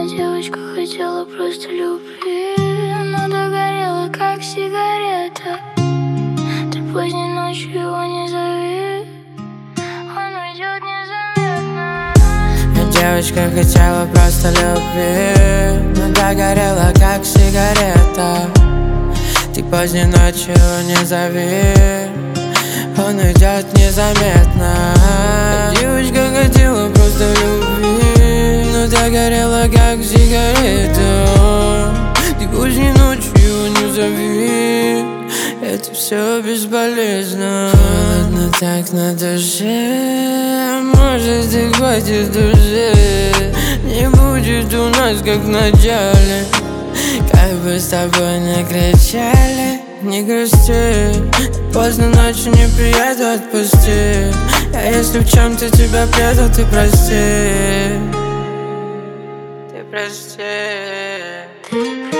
девочка хотела просто любви, но догорела, как сигарета. Ты поздней ночью его не зови, он уйдет незаметно. Девочка хотела просто любви, но догорела, как сигарета. Ты поздней ночью его не зови, он уйдет незаметно. Девочка хотела просто любви, но догорела, как сигарета. Ты поздней ночью его не зови, это все бесполезно. Холодно так на душе, может и хватит уже. Не будет у нас как в начале, как бы с тобой не кричали. Не грусти, поздно ночью не приеду, отпусти. А если в чем-то тебя предал, ты прости. Ты прости.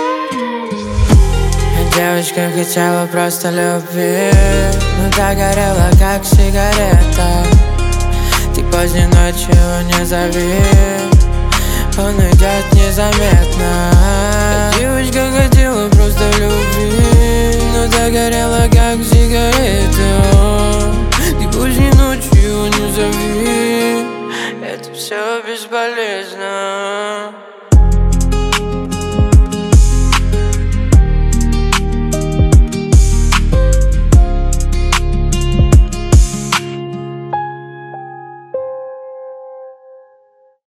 Девочка хотела просто любви, но догорела, как сигарета. Ты поздней ночью его не зови, он уйдет незаметно. Девочка хотела просто любви, но догорела, как сигарета. Ты поздней ночью его не зови, это все бесполезно.